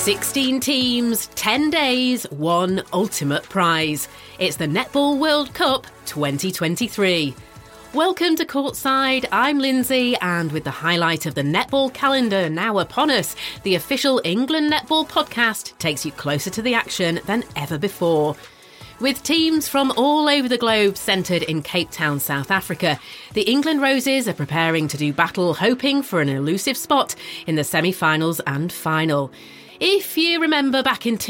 16 teams, 10 days, one ultimate prize. It's the Netball World Cup 2023. Welcome to Courtside, I'm Lindsay, and with the highlight of the netball calendar now upon us, the official England Netball podcast takes you closer to the action than ever before. With teams from all over the globe centred in Cape Town, South Africa, the England Roses are preparing to do battle, hoping for an elusive spot in the semi-finals and final. If you remember back in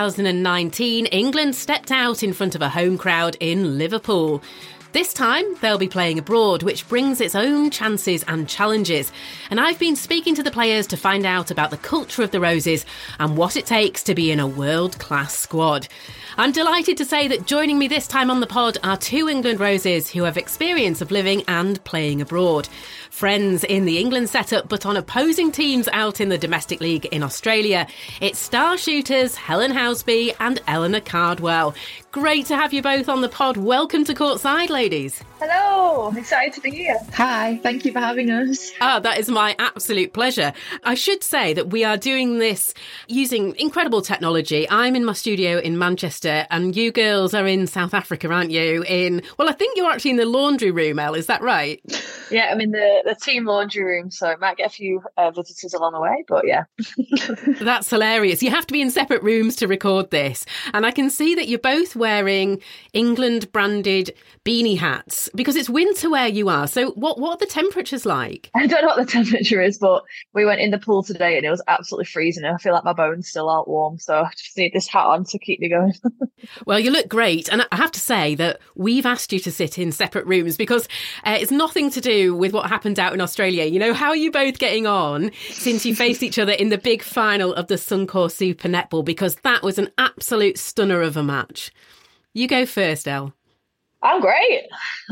2019, England stepped out in front of a home crowd in Liverpool. This time, they'll be playing abroad, which brings its own chances and challenges. And I've been speaking to the players to find out about the culture of the Roses and what it takes to be in a world-class squad. I'm delighted to say that joining me this time on the pod are two England Roses who have experience of living and playing abroad. Friends in the England setup, but on opposing teams out in the domestic league in Australia. It's star shooters Helen Housby and Eleanor Cardwell. Great to have you both on the pod. Welcome to Courtside, ladies. Hello, excited to be here. Hi, thank you for having us. That is my absolute pleasure. I should say that we are doing this using incredible technology. I'm in my studio in Manchester and you girls are in South Africa, aren't you? I think you're actually in the laundry room, Elle, is that right? Yeah, I'm in the team laundry room, so I might get a few visitors along the way, but yeah. That's hilarious. You have to be in separate rooms to record this. And I can see that you're both wearing England branded beanie hats because it's winter where you are. So what are the temperatures like? I don't know what the temperature is, but we went in the pool today and it was absolutely freezing. I feel like my bones still aren't warm, so I just need this hat on to keep me going. Well, you look great. And I have to say that we've asked you to sit in separate rooms because it's nothing to do with what happened out in Australia. You know, how are you both getting on since you faced each other in the big final of the Suncorp Super Netball? Because that was an absolute stunner of a match. You go first, Elle. I'm great.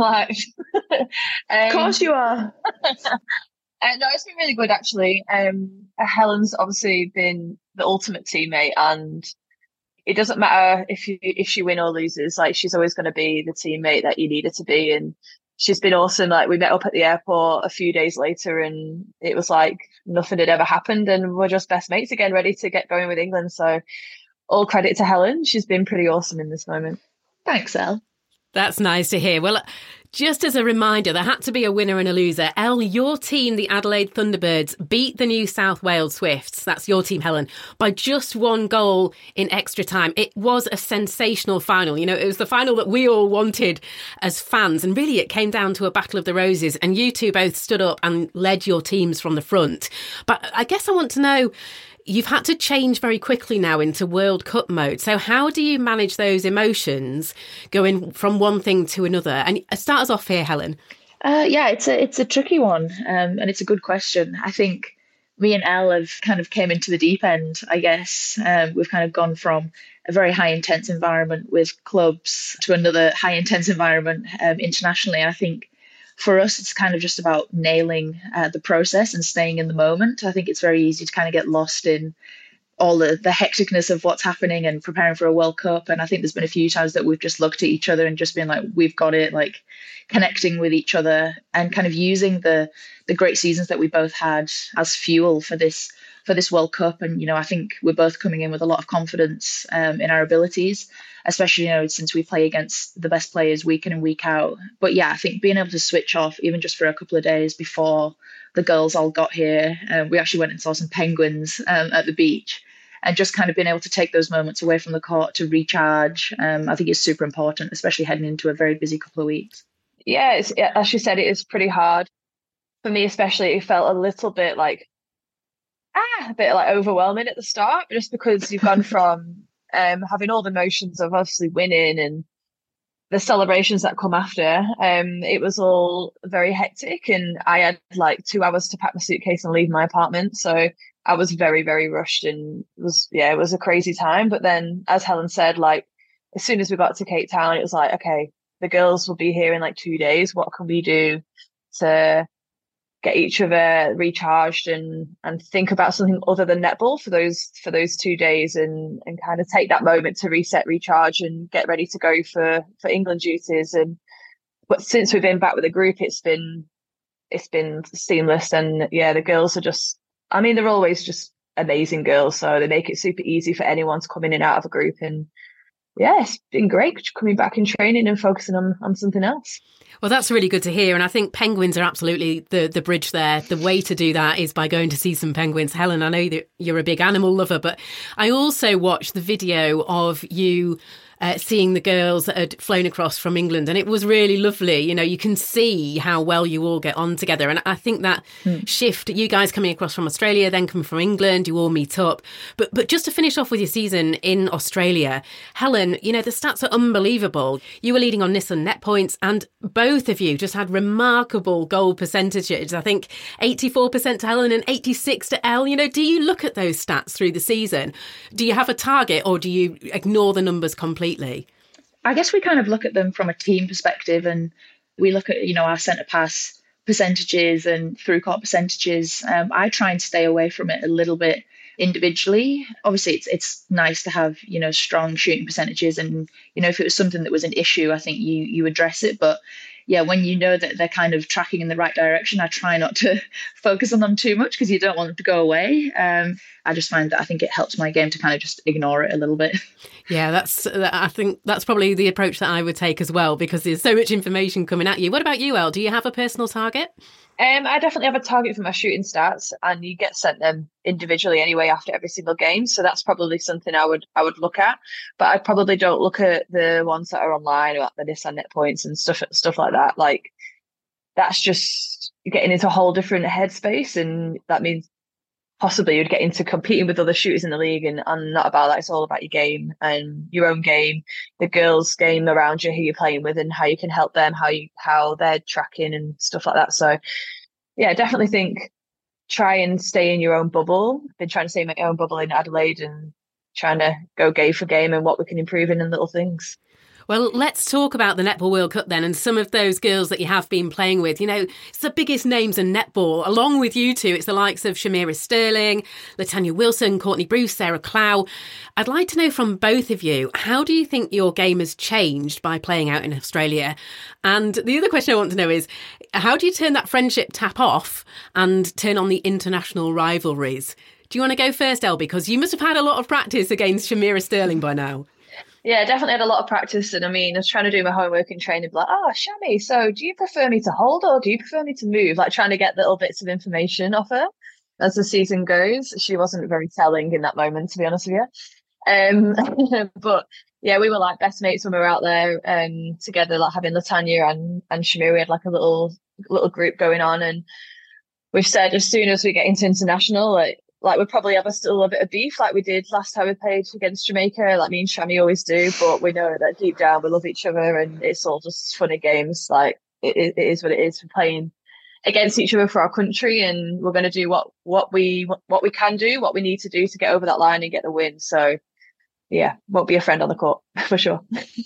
Of course you are. No, it's been really good, actually. Helen's obviously been the ultimate teammate, and it doesn't matter if she win or loses. Like, she's always going to be the teammate that you need her to be, and she's been awesome. Like, we met up at the airport a few days later, and it was like nothing had ever happened, and we're just best mates again, ready to get going with England. So, all credit to Helen. She's been pretty awesome in this moment. Thanks, Elle. That's nice to hear. Well, just as a reminder, there had to be a winner and a loser. Elle, your team, the Adelaide Thunderbirds, beat the New South Wales Swifts, that's your team, Helen, by just one goal in extra time. It was a sensational final. You know, it was the final that we all wanted as fans. And really, it came down to a battle of the roses. And you two both stood up and led your teams from the front. But I guess I want to know, you've had to change very quickly now into World Cup mode. So how do you manage those emotions going from one thing to another? And start us off here, Helen. Yeah, it's a tricky one, and it's a good question. I think me and Elle have kind of came into the deep end, I guess. We've kind of gone from a very high intense environment with clubs to another high intense environment internationally. And I think for us, it's kind of just about nailing the process and staying in the moment. I think it's very easy to kind of get lost in all the hecticness of what's happening and preparing for a World Cup. And I think there's been a few times that we've just looked at each other and just been like, we've got it, like connecting with each other and kind of using the great seasons that we both had as fuel for this World Cup. And, you know, I think we're both coming in with a lot of confidence in our abilities, especially, you know, since we play against the best players week in and week out. But yeah, I think being able to switch off even just for a couple of days before the girls all got here, we actually went and saw some penguins at the beach, and just kind of being able to take those moments away from the court to recharge, I think is super important, especially heading into a very busy couple of weeks. Yeah, as she said, it is pretty hard. For me especially, it felt a little bit like, a bit like overwhelming at the start, just because you've gone from having all the emotions of obviously winning and the celebrations that come after. It was all very hectic, and I had like 2 hours to pack my suitcase and leave my apartment. So I was very, very rushed, and it was a crazy time. But then, as Helen said, like as soon as we got to Cape Town, it was like, okay, the girls will be here in like 2 days. What can we do to get each other recharged and think about something other than netball for those 2 days, and kind of take that moment to reset, recharge, and get ready to go for England duties. But since we've been back with the group, it's been seamless. And yeah, the girls are just, I mean, they're always just amazing girls. So they make it super easy for anyone to come in and out of a group. And yeah, it's been great coming back and training and focusing on something else. Well, that's really good to hear. And I think penguins are absolutely the bridge there. The way to do that is by going to see some penguins. Helen, I know that you're a big animal lover, but I also watched the video of you seeing the girls that had flown across from England, and it was really lovely. You know, you can see how well you all get on together, and I think that shift, you guys coming across from Australia, then coming from England, you all meet up. But just to finish off with your season in Australia, Helen, you know, the stats are unbelievable. You were leading on Nissan net points, and both of you just had remarkable goal percentages. I think 84% to Helen and 86 to Elle. You know, do you look at those stats through the season? Do you have a target, or do you ignore the numbers completely? I guess we kind of look at them from a team perspective, and we look at, you know, our centre pass percentages and through court percentages. I try and stay away from it a little bit individually. Obviously, it's nice to have, you know, strong shooting percentages, and, you know, if it was something that was an issue, I think you address it. But yeah, when you know that they're kind of tracking in the right direction, I try not to focus on them too much because you don't want them to go away. I just find that I think it helps my game to kind of just ignore it a little bit. Yeah, I think that's probably the approach that I would take as well, because there's so much information coming at you. What about you, Elle? Do you have a personal target? I definitely have a target for my shooting stats, and you get sent them individually anyway after every single game. So that's probably something I would look at. But I probably don't look at the ones that are online, about the Nissan net points and stuff like that. Like, that's just getting into a whole different headspace, and that means possibly you'd get into competing with other shooters in the league, and not about that. It's all about your game and your own game, the girls' game around you, who you're playing with, and how you can help them, how they're tracking and stuff like that. So yeah, I definitely think try and stay in your own bubble. I've been trying to stay in my own bubble in Adelaide and trying to go game for game and what we can improve in and little things. Well, let's talk about the Netball World Cup then, and some of those girls that you have been playing with. You know, it's the biggest names in netball. Along with you two, it's the likes of Shamira Sterling, Latanya Wilson, Courtney Bruce, Sarah Clow. I'd like to know from both of you, how do you think your game has changed by playing out in Australia? And the other question I want to know is, how do you turn that friendship tap off and turn on the international rivalries? Do you want to go first, Elle? Because you must have had a lot of practice against Shamira Sterling by now. Yeah, definitely had a lot of practice. And I mean, I was trying to do my homework and training, like, oh, Shami, so do you prefer me to hold or do you prefer me to move? Like, trying to get little bits of information off her as the season goes. She wasn't very telling in that moment, to be honest with you. But yeah, we were like best mates when we were out there together, like having Latanya and Shamir. We had like a little group going on. And we've said as soon as we get into international, like we'll probably have still a bit of beef like we did last time we played against Jamaica, like me and Shami always do, but we know that deep down we love each other and it's all just funny games. Like it is what it is. We're playing against each other for our country, and we're going to do what we can do, what we need to do to get over that line and get the win. So yeah, won't be a friend on the court for sure.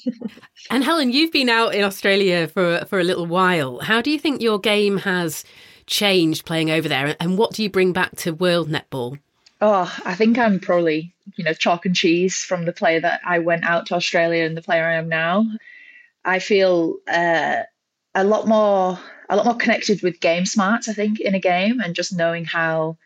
And Helen, you've been out in Australia for a little while. How do you think your game has changed playing over there, and what do you bring back to world netball? Oh, I think I'm probably, chalk and cheese from the player that I went out to Australia and the player I am now. I feel a lot more connected with game smarts, I think, in a game, and just knowing how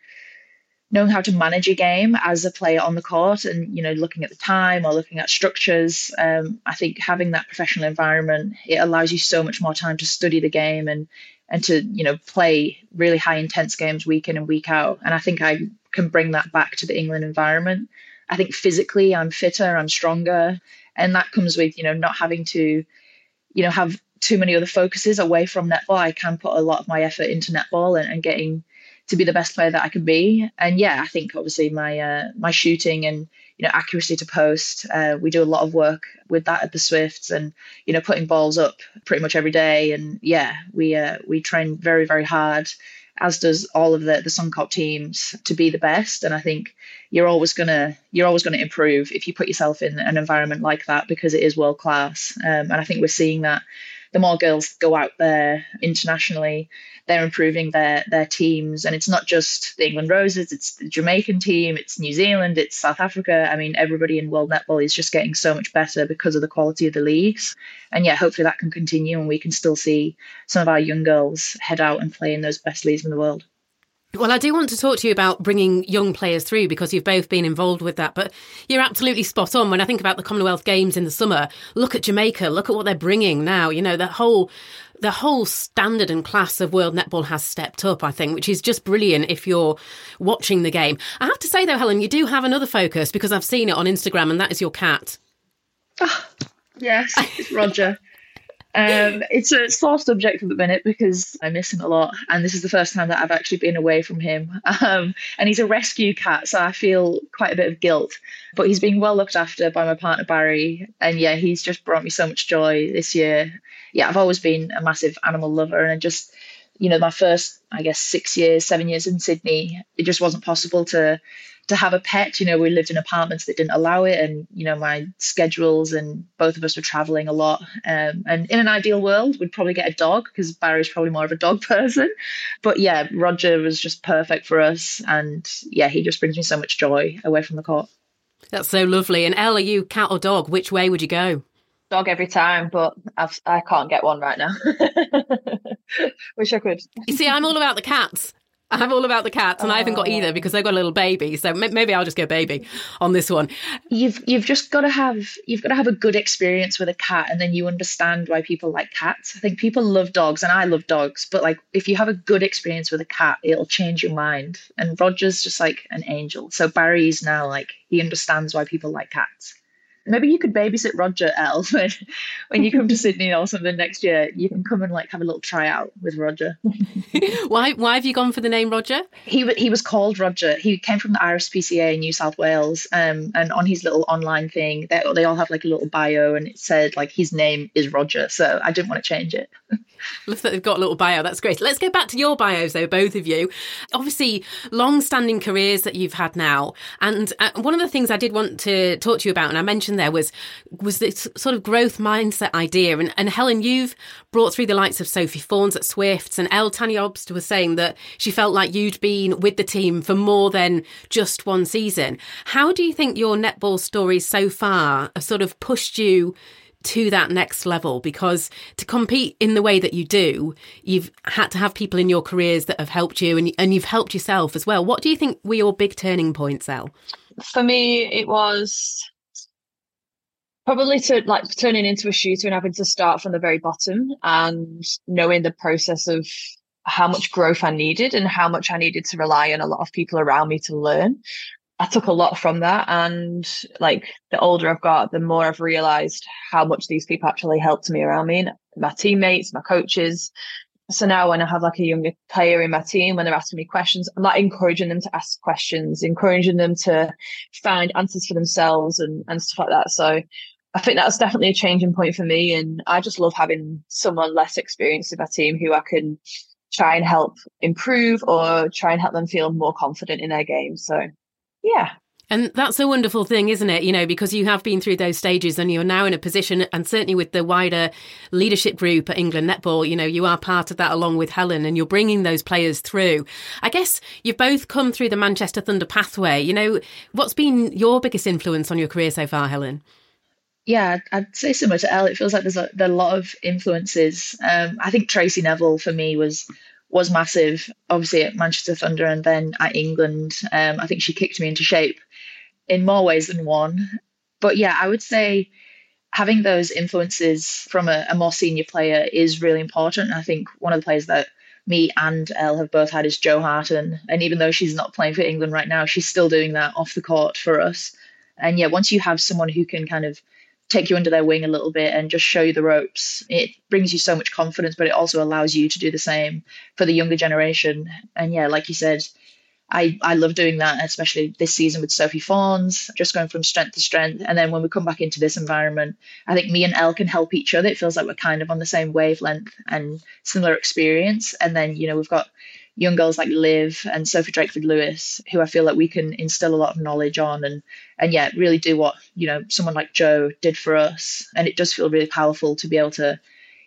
to manage a game as a player on the court, and looking at the time or looking at structures. I think having that professional environment, it allows you so much more time to study the game and to play really high intense games week in and week out. And I think I can bring that back to the England environment. I think physically I'm fitter, I'm stronger, and that comes with not having to have too many other focuses away from netball. I can put a lot of my effort into netball and getting to be the best player that I can be. And yeah, I think obviously my shooting and accuracy to post, we do a lot of work with that at the Swifts, and putting balls up pretty much every day. And yeah, we train very, very hard, as does all of the Suncorp teams, to be the best. And I think you're always gonna improve if you put yourself in an environment like that, because it is world class. And I think we're seeing that the more girls go out there internationally, they're improving their teams. And it's not just the England Roses, it's the Jamaican team, it's New Zealand, it's South Africa. I mean, everybody in world netball is just getting so much better because of the quality of the leagues. And yeah, hopefully that can continue and we can still see some of our young girls head out and play in those best leagues in the world. Well, I do want to talk to you about bringing young players through because you've both been involved with that. But you're absolutely spot on. When I think about the Commonwealth Games in the summer, look at Jamaica, look at what they're bringing now. You know, the whole standard and class of world netball has stepped up, I think, which is just brilliant if you're watching the game. I have to say, though, Helen, you do have another focus because I've seen it on Instagram, and that is your cat. Oh, yes, it's Roger. It's a sore subject at the minute because I miss him a lot, and this is the first time that I've actually been away from him. And he's a rescue cat, so I feel quite a bit of guilt. But he's being well looked after by my partner Barry, and yeah, he's just brought me so much joy this year. Yeah, I've always been a massive animal lover, and just, you know, my first, I guess, 7 years in Sydney, it just wasn't possible to have a pet. You know, we lived in apartments that didn't allow it, and, you know, my schedules, and both of us were traveling a lot. And in an ideal world, we'd probably get a dog because Barry's probably more of a dog person. But yeah, Roger was just perfect for us. And yeah, he just brings me so much joy away from the court. That's so lovely. And Elle, are you cat or dog? Which way would you go? Dog every time, but I can't get one right now. Wish I could. You see, I'm all about the cats. I'm all about the cats, and I haven't got either because they've got a little baby. So maybe I'll just go baby on this one. You've just got to have a good experience with a cat, and then you understand why people like cats. I think people love dogs, and I love dogs, but like if you have a good experience with a cat, it'll change your mind. And Roger's just like an angel. So Barry's now like, he understands why people like cats. Maybe you could babysit Roger, Elle, when you come to Sydney or something next year. You can come and like have a little tryout with Roger. Why have you gone for the name Roger? He was called Roger. He came from the RSPCA in New South Wales, and on his little online thing, they all have like a little bio, and it said like his name is Roger. So I didn't want to change it. Love that they've got a little bio. That's great. Let's go back to your bios, though, both of you. Obviously, long-standing careers that you've had now. And one of the things I did want to talk to you about, and I mentioned there, was this sort of growth mindset idea. And Helen, you've brought through the likes of Sophie Fawns at Swifts, and Elle Tanya-Obst was saying that she felt like you'd been with the team for more than just one season. How do you think your netball stories so far have sort of pushed you to that next level? Because to compete in the way that you do, you've had to have people in your careers that have helped you, and you've helped yourself as well. What do you think were your big turning points, Elle? For me, it was probably turning into a shooter and having to start from the very bottom and knowing the process of how much growth I needed and how much I needed to rely on a lot of people around me to learn. I took a lot from that, and like the older I've got, the more I've realized how much these people actually helped me around me, my teammates, my coaches. So now when I have like a younger player in my team, when they're asking me questions, I'm like encouraging them to ask questions, encouraging them to find answers for themselves and stuff like that. So I think that's definitely a changing point for me. And I just love having someone less experienced in my team who I can try and help improve or try and help them feel more confident in their game. So yeah. And that's a wonderful thing, isn't it? You know, because you have been through those stages and you're now in a position, and certainly with the wider leadership group at England Netball, you know, you are part of that along with Helen, and you're bringing those players through. I guess you've both come through the Manchester Thunder pathway. You know, what's been your biggest influence on your career so far, Helen? Yeah, I'd say similar to Elle. It feels like there are a lot of influences. I think Tracy Neville for me was massive, obviously at Manchester Thunder and then at England. I think she kicked me into shape in more ways than one. But yeah, I would say having those influences from a more senior player is really important. I think one of the players that me and Elle have both had is Jo Harton. And even though she's not playing for England right now, she's still doing that off the court for us. And yeah, once you have someone who can kind of take you under their wing a little bit and just show you the ropes, it brings you so much confidence, but it also allows you to do the same for the younger generation. And yeah, like you said, I love doing that, especially this season with Sophie Fawns, just going from strength to strength. And then when we come back into this environment, I think me and Elle can help each other. It feels like we're kind of on the same wavelength and similar experience. And then, you know, we've got young girls like Liv and Sophie Drakeford-Lewis, who I feel like we can instill a lot of knowledge on and yeah, really do what, you know, someone like Jo did for us. And it does feel really powerful to be able to,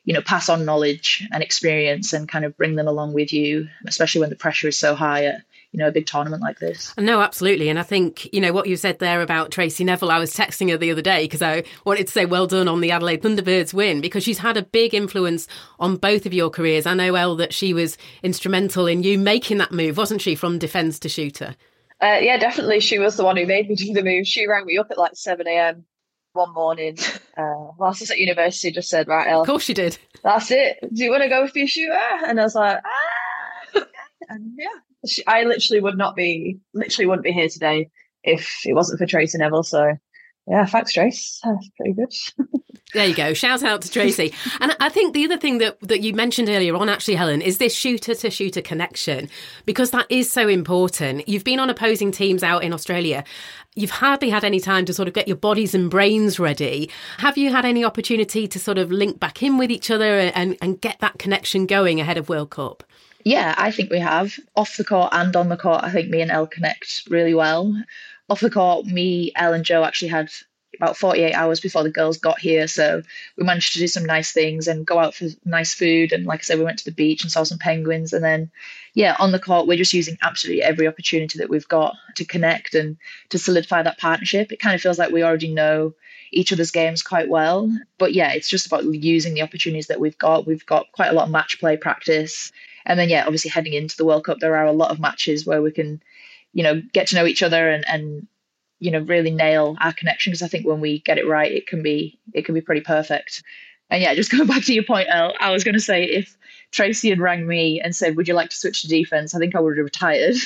pass on knowledge and experience and kind of bring them along with you, especially when the pressure is so high at, a big tournament like this. No, absolutely. And I think, what you said there about Tracy Neville, I was texting her the other day because I wanted to say well done on the Adelaide Thunderbirds win, because she's had a big influence on both of your careers. I know, Elle, that she was instrumental in you making that move, wasn't she, from defence to shooter? Yeah, definitely. She was the one who made me do the move. She rang me up at like 7 a.m. one morning whilst I was at university, just said, right, Elle. Of course she did. That's it. Do you want to go with your shooter? And I was like, okay. And yeah. I literally wouldn't be here today if it wasn't for Tracy Neville. So yeah, thanks, Trace. That's pretty good. There you go. Shout out to Tracy. And I think the other thing that you mentioned earlier on, actually, Helen, is this shooter to shooter connection, because that is so important. You've been on opposing teams out in Australia. You've hardly had any time to sort of get your bodies and brains ready. Have you had any opportunity to sort of link back in with each other and get that connection going ahead of World Cup? Yeah, I think we have. Off the court and on the court, I think me and Elle connect really well. Off the court, me, Elle and Joe actually had about 48 hours before the girls got here. So we managed to do some nice things and go out for nice food. And like I said, we went to the beach and saw some penguins. And then, yeah, on the court, we're just using absolutely every opportunity that we've got to connect and to solidify that partnership. It kind of feels like we already know each other's games quite well. But yeah, it's just about using the opportunities that we've got. We've got quite a lot of match play practice. And then, yeah, obviously heading into the World Cup, there are a lot of matches where we can, get to know each other and really nail our connection. Because I think when we get it right, it can be pretty perfect. And yeah, just going back to your point, Elle, I was going to say, if Tracy had rang me and said, would you like to switch to defence? I think I would have retired.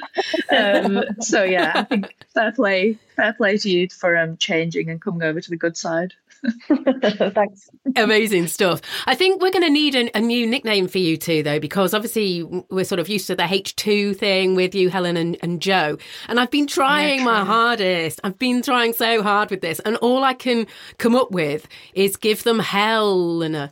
So yeah, I think fair play to you for changing and coming over to the good side. Thanks. Amazing stuff. I think we're going to need a new nickname for you two, though, because obviously we're sort of used to the H2 thing with you, Helen and Joe. And I've been trying my hardest. I've been trying so hard with this. And all I can come up with is give them Helena.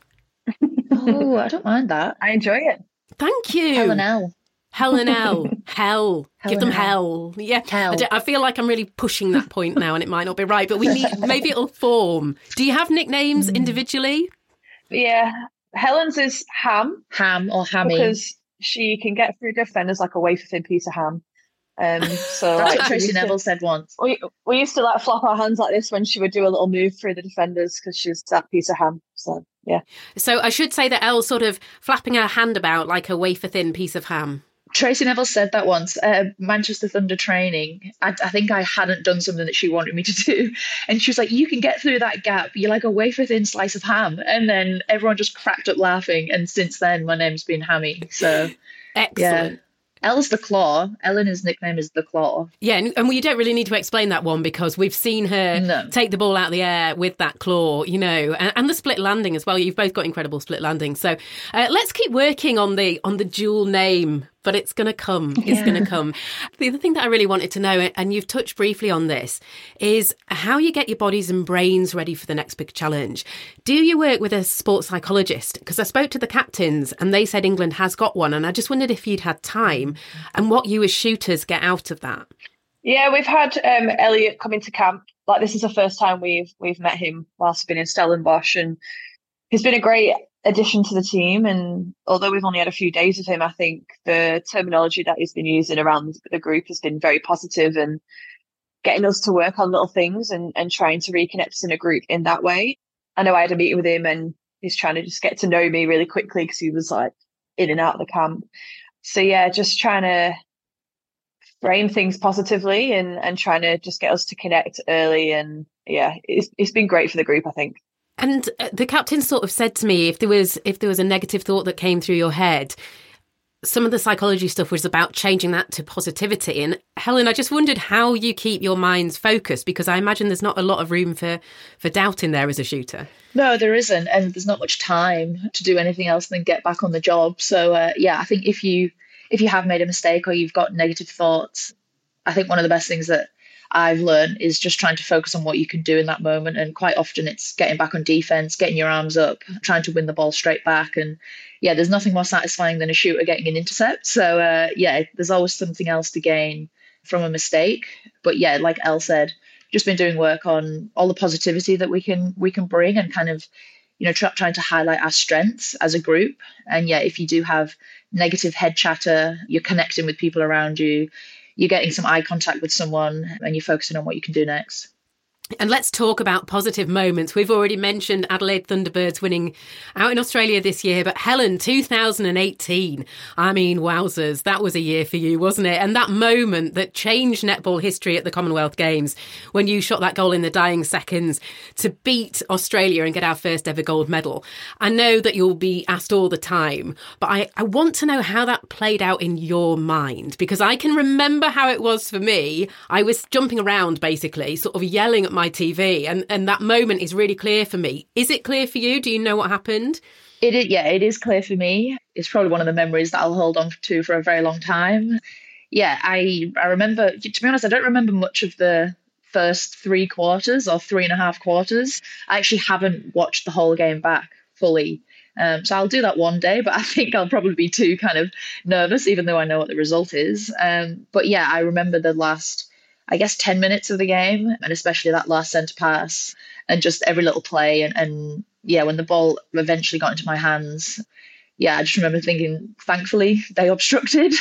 Oh, I don't mind that. I enjoy it. Thank you. Helen L. Helen L. Hell. Give them hell. Yeah. Hell. I feel like I'm really pushing that point now, and it might not be right, but maybe it'll form. Do you have nicknames individually? Yeah. Helen's is Ham. Ham or Hammy. Because she can get through defenders like a wafer thin piece of ham. So that's what Tracy Neville said once. We used to flop our hands like this when she would do a little move through the defenders because she's that piece of ham. So yeah. So I should say that Elle's sort of flapping her hand about like a wafer thin piece of ham. Tracy Neville said that once, Manchester Thunder training. I think I hadn't done something that she wanted me to do. And she was like, you can get through that gap. You're like a wafer thin slice of ham. And then everyone just cracked up laughing. And since then, my name's been Hammy. So excellent. Yeah. Elle's the Claw. Eleanor's nickname is the Claw. Yeah, and you don't really need to explain that one because we've seen her take the ball out of the air with that claw, and the split landing as well. You've both got incredible split landing. So let's keep working on the dual name. But it's going to come. It's going to come. The other thing that I really wanted to know, and you've touched briefly on this, is how you get your bodies and brains ready for the next big challenge. Do you work with a sports psychologist? Because I spoke to the captains and they said England has got one. And I just wondered if you'd had time and what you as shooters get out of that. Yeah, we've had Elliot come into camp. Like, this is the first time we've met him whilst we've been in Stellenbosch, and he's been a great addition to the team. And although we've only had a few days of him, I think the terminology that he's been using around the group has been very positive and getting us to work on little things and trying to reconnect us in a group in that way. I know I had a meeting with him and he's trying to just get to know me really quickly because he was like in and out of the camp. So yeah, just trying to frame things positively and trying to just get us to connect early. And yeah, it's been great for the group, I think. And the captain sort of said to me, if there was a negative thought that came through your head, some of the psychology stuff was about changing that to positivity. And Helen, I just wondered how you keep your minds focused, because I imagine there's not a lot of room for doubt in there as a shooter. No, there isn't. And there's not much time to do anything else than get back on the job. So I think if you have made a mistake or you've got negative thoughts, I think one of the best things that I've learned is just trying to focus on what you can do in that moment. And quite often it's getting back on defense, getting your arms up, trying to win the ball straight back. And yeah, there's nothing more satisfying than a shooter getting an intercept. So there's always something else to gain from a mistake. But yeah, like Elle said, just been doing work on all the positivity that we can bring and kind of, trying to highlight our strengths as a group. And yeah, if you do have negative head chatter, you're connecting with people around you, you're getting some eye contact with someone, and you're focusing on what you can do next. And let's talk about positive moments. We've already mentioned Adelaide Thunderbirds winning out in Australia this year, but Helen, 2018, I mean, wowzers, that was a year for you, wasn't it? And that moment that changed netball history at the Commonwealth Games, when you shot that goal in the dying seconds to beat Australia and get our first ever gold medal. I know that you'll be asked all the time, but I want to know how that played out in your mind, because I can remember how it was for me. I was jumping around, basically, sort of yelling at my TV, and that moment is really clear for me. Is it clear for you? Do you know what happened? It is clear for me. It's probably one of the memories that I'll hold on to for a very long time. Yeah, I remember, to be honest, I don't remember much of the first 3 quarters or 3.5 quarters. I actually haven't watched the whole game back fully. So I'll do that one day, but I think I'll probably be too kind of nervous, even though I know what the result is. But yeah, I remember the last, I guess, 10 minutes of the game, and especially that last centre pass and just every little play. And yeah, when the ball eventually got into my hands, yeah, I just remember thinking, thankfully, they obstructed.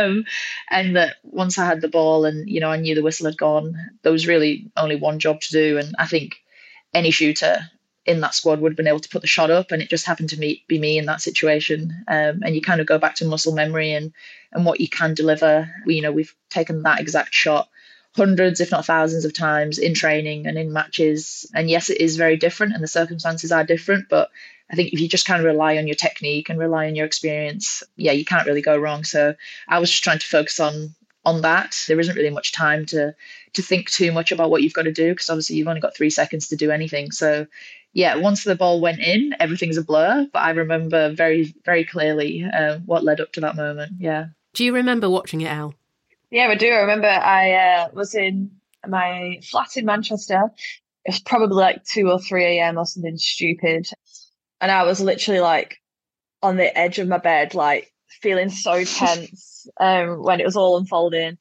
And that once I had the ball and, I knew the whistle had gone, there was really only one job to do. And I think any shooter in that squad would have been able to put the shot up, and it just happened to be me in that situation. And you kind of go back to muscle memory and what you can deliver. We've taken that exact shot hundreds, if not thousands of times in training and in matches. And yes, it is very different and the circumstances are different. But I think if you just kind of rely on your technique and rely on your experience, yeah, you can't really go wrong. So I was just trying to focus on that. There isn't really much time to think too much about what you've got to do, because obviously you've only got 3 seconds to do anything. So yeah, once the ball went in, everything's a blur. But I remember very, very clearly what led up to that moment. Yeah. Do you remember watching it, Elle? Yeah, I do. I remember I was in my flat in Manchester. It was probably like 2 or 3 a.m. or something stupid. And I was literally like on the edge of my bed, like feeling so tense when it was all unfolding.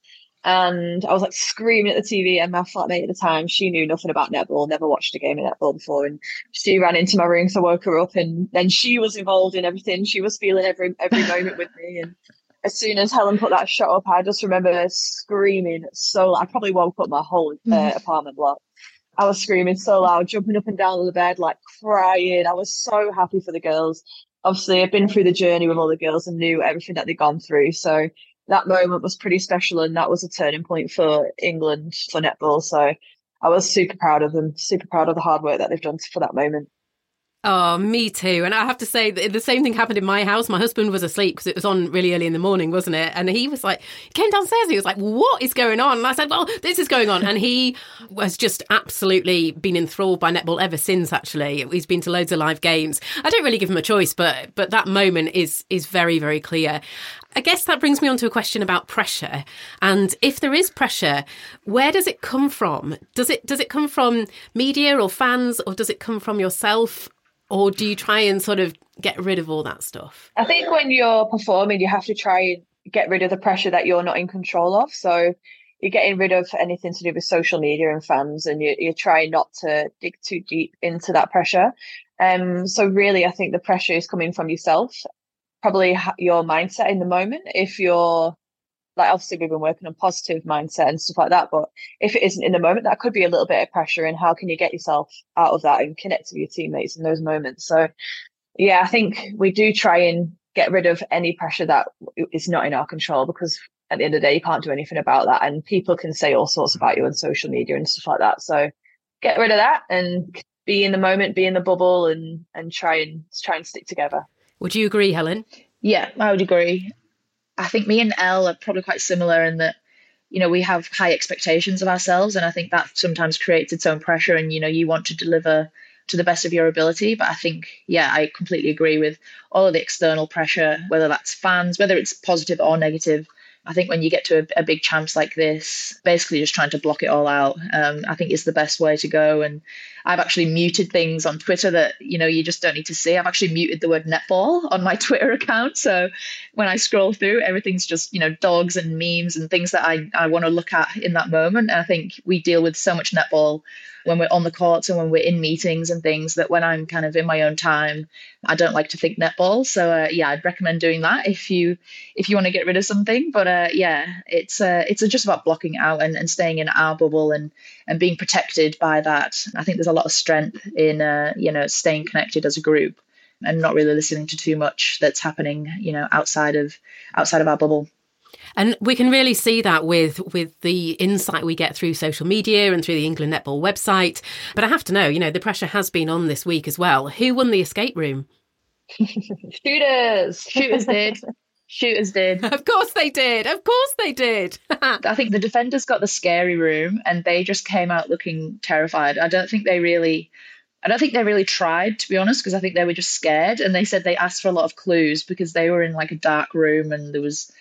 And I was like screaming at the TV, and my flatmate at the time, she knew nothing about netball, never watched a game of netball before. And she ran into my room, so I woke her up, and then she was involved in everything. She was feeling every moment with me. And as soon as Helen put that shot up, I just remember screaming so loud. I probably woke up my whole apartment block. I was screaming so loud, jumping up and down on the bed, like crying. I was so happy for the girls. Obviously, I've been through the journey with all the girls and knew everything that they'd gone through. So that moment was pretty special, and that was a turning point for England, for netball. So I was super proud of them, super proud of the hard work that they've done for that moment. Oh, me too. And I have to say that the same thing happened in my house. My husband was asleep because it was on really early in the morning, wasn't it? And he was like, he came downstairs and he was like, what is going on? And I said, well, this is going on. And he was just absolutely been enthralled by netball ever since, actually. He's been to loads of live games. I don't really give him a choice, but that moment is very, very clear. I guess that brings me on to a question about pressure. And if there is pressure, where does it come from? Does it come from media or fans, or does it come from yourself? Or do you try and sort of get rid of all that stuff? I think when you're performing, you have to try and get rid of the pressure that you're not in control of. So you're getting rid of anything to do with social media and fans, and you're trying not to dig too deep into that pressure. So really, I think the pressure is coming from yourself, probably your mindset in the moment. If you're like, obviously we've been working on positive mindset and stuff like that, but if it isn't in the moment, that could be a little bit of pressure. And how can you get yourself out of that and connect with your teammates in those moments? So yeah, I think we do try and get rid of any pressure that is not in our control, because at the end of the day, you can't do anything about that. And people can say all sorts about you on social media and stuff like that. So get rid of that and be in the moment, be in the bubble, and try and stick together. Would you agree, Helen? Yeah, I would agree. I think me and Elle are probably quite similar in that, we have high expectations of ourselves. And I think that sometimes creates its own pressure, and, you want to deliver to the best of your ability. But I think, yeah, I completely agree with all of the external pressure, whether that's fans, whether it's positive or negative. I think when you get to a big champs like this, basically just trying to block it all out, I think is the best way to go. And I've actually muted things on Twitter that, you just don't need to see. I've actually muted the word netball on my Twitter account. So when I scroll through, everything's just, dogs and memes and things that I want to look at in that moment. And I think we deal with so much netball when we're on the courts and when we're in meetings and things that when I'm kind of in my own time, I don't like to think netball. So I'd recommend doing that if you want to get rid of something. But it's just about blocking out and staying in our bubble and being protected by that. I think there's a lot of strength in staying connected as a group and not really listening to too much that's happening outside of our bubble. And we can really see that with the insight we get through social media and through the England Netball website. But I have to know, the pressure has been on this week as well. Who won the escape room? Shooters did. Shooters did. Of course they did. I think the defenders got the scary room and they just came out looking terrified. I don't think they really tried, to be honest, because I think they were just scared. And they said they asked for a lot of clues because they were in like a dark room and there was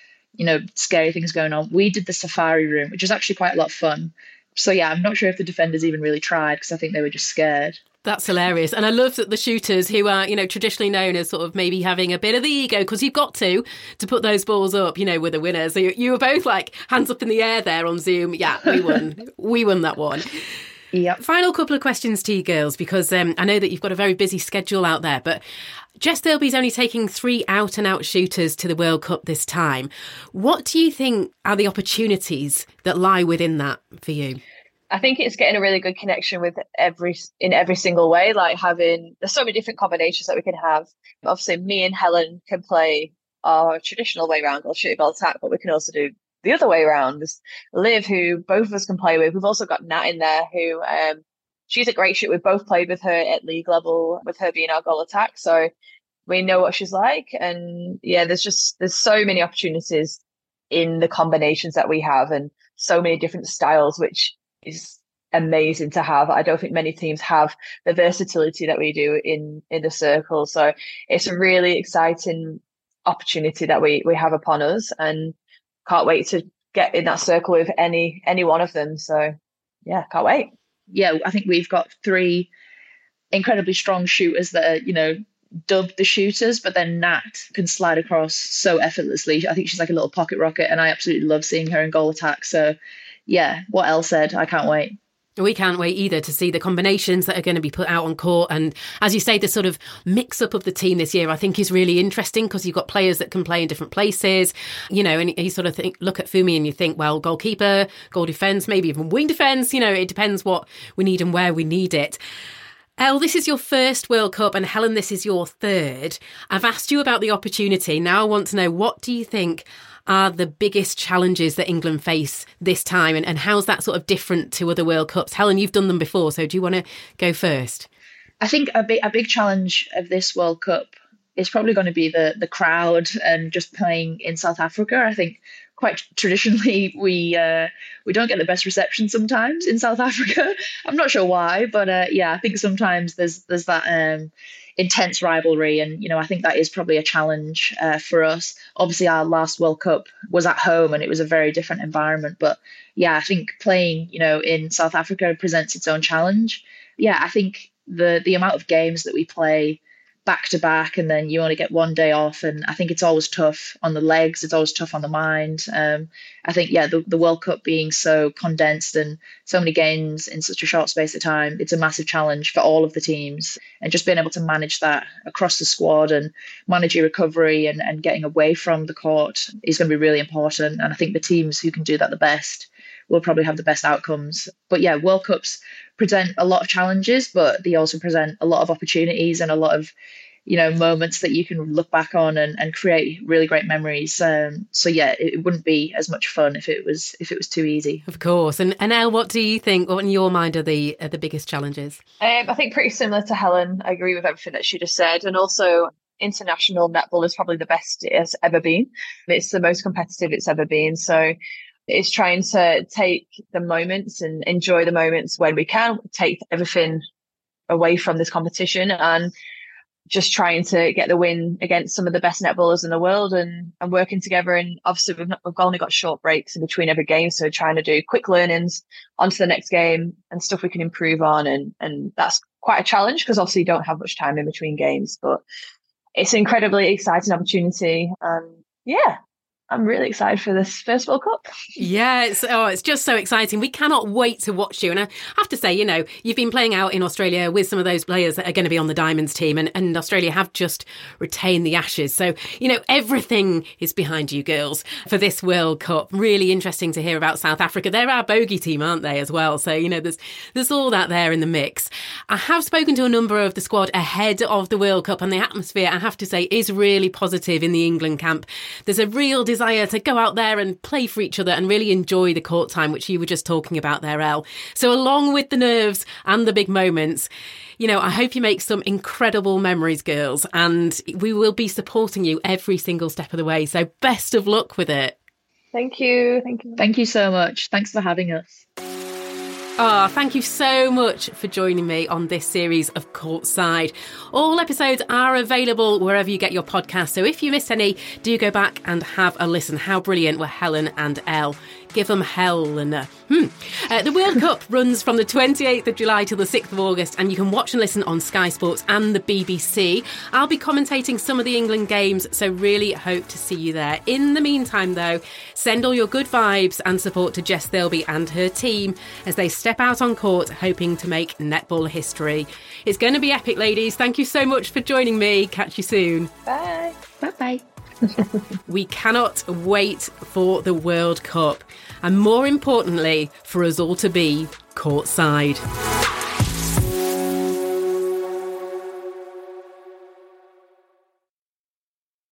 scary things going on. We did the safari room, which was actually quite a lot of fun. So yeah, I'm not sure if the defenders even really tried because I think they were just scared. That's hilarious. And I love that the shooters, who are, traditionally known as sort of maybe having a bit of the ego, because you've got to put those balls up, with a winner. So you were both like hands up in the air there on Zoom. Yeah, we won. We won that one. Yeah. Final couple of questions to you girls, because I know that you've got a very busy schedule out there, but Jess Thirlby's only taking 3 out-and-out shooters to the World Cup this time. What do you think are the opportunities that lie within that for you? I think it's getting a really good connection with every single way, like there's so many different combinations that we can have. Obviously, me and Helen can play our traditional way round, or shooting goal attack, but we can also do the other way around. There's Liv, who both of us can play with. We've also got Nat in there, who she's a great shooter. We've both played with her at league level, with her being our goal attack. So we know what she's like. And yeah, there's so many opportunities in the combinations that we have and so many different styles, which is amazing to have. I don't think many teams have the versatility that we do in the circle. So it's a really exciting opportunity that we have upon us, and can't wait to get in that circle with any one of them. So yeah, can't wait. Yeah, I think we've got 3 incredibly strong shooters that are, dubbed the shooters, but then Nat can slide across so effortlessly. I think she's like a little pocket rocket, and I absolutely love seeing her in goal attack. So yeah, what Elle said, I can't wait. We can't wait either to see the combinations that are going to be put out on court. And as you say, the sort of mix-up of the team this year, I think, is really interesting, because you've got players that can play in different places, and you sort of look at Fumi and you think, well, goalkeeper, goal defence, maybe even wing defence, it depends what we need and where we need it. Elle, this is your first World Cup, and Helen, this is your third. I've asked you about the opportunity. Now I want to know, what do you think are the biggest challenges that England face this time, and how's that sort of different to other World Cups? Helen, you've done them before, so do you want to go first? I think a big challenge of this World Cup is probably going to be the crowd and just playing in South Africa. I think quite traditionally we don't get the best reception sometimes in South Africa. I'm not sure why, but I think sometimes there's that intense rivalry, and I think that is probably a challenge for us. Obviously, our last World Cup was at home and it was a very different environment, but I think playing in South Africa presents its own challenge. I think the amount of games that we play back to back, and then you only get one day off, and I think it's always tough on the legs, it's always tough on the mind. I think the World Cup being so condensed and so many games in such a short space of time, it's a massive challenge for all of the teams, and just being able to manage that across the squad and manage your recovery and getting away from the court is going to be really important. And I think the teams who can do that the best will probably have the best outcomes. But World Cups present a lot of challenges, but they also present a lot of opportunities and a lot of moments that you can look back on and create really great memories. It wouldn't be as much fun if it was too easy. Of course. And Elle, what do you think? What in your mind are the biggest challenges? I think pretty similar to Helen. I agree with everything that she just said, and also international netball is probably the best it has ever been. It's the most competitive it's ever been. So it's trying to take the moments and enjoy the moments when we can, take everything away from this competition, and just trying to get the win against some of the best netballers in the world and working together. And obviously we've only got short breaks in between every game. So trying to do quick learnings onto the next game and stuff we can improve on. And that's quite a challenge because obviously you don't have much time in between games, but it's an incredibly exciting opportunity. Yeah, I'm really excited for this first World Cup. Yeah, it's just so exciting. We cannot wait to watch you. And I have to say, you've been playing out in Australia with some of those players that are going to be on the Diamonds team, and Australia have just retained the Ashes. So, everything is behind you girls for this World Cup. Really interesting to hear about South Africa. They're our bogey team, aren't they, as well? So, there's all that there in the mix. I have spoken to a number of the squad ahead of the World Cup, and the atmosphere, I have to say, is really positive in the England camp. There's a real desire to go out there and play for each other and really enjoy the court time, which you were just talking about there, Elle. So along with the nerves and the big moments, I hope you make some incredible memories, girls, and we will be supporting you every single step of the way. So best of luck with it. Thank you. Thank you so much. Thanks for having us. Thank you so much for joining me on this series of Courtside. All episodes are available wherever you get your podcasts, so if you missed any, do go back and have a listen. How brilliant were Helen and Elle? Give them hell. And the World Cup runs from the 28th of July till the 6th of August, and you can watch and listen on Sky Sports and the BBC. I'll be commentating some of the England games, so really hope to see you there. In the meantime, though, send all your good vibes and support to Jess Thirlby and her team as they step out on court hoping to make netball history. It's going to be epic, ladies. Thank you so much for joining me. Catch you soon. Bye. Bye-bye. We cannot wait for the World Cup, and more importantly, for us all to be courtside.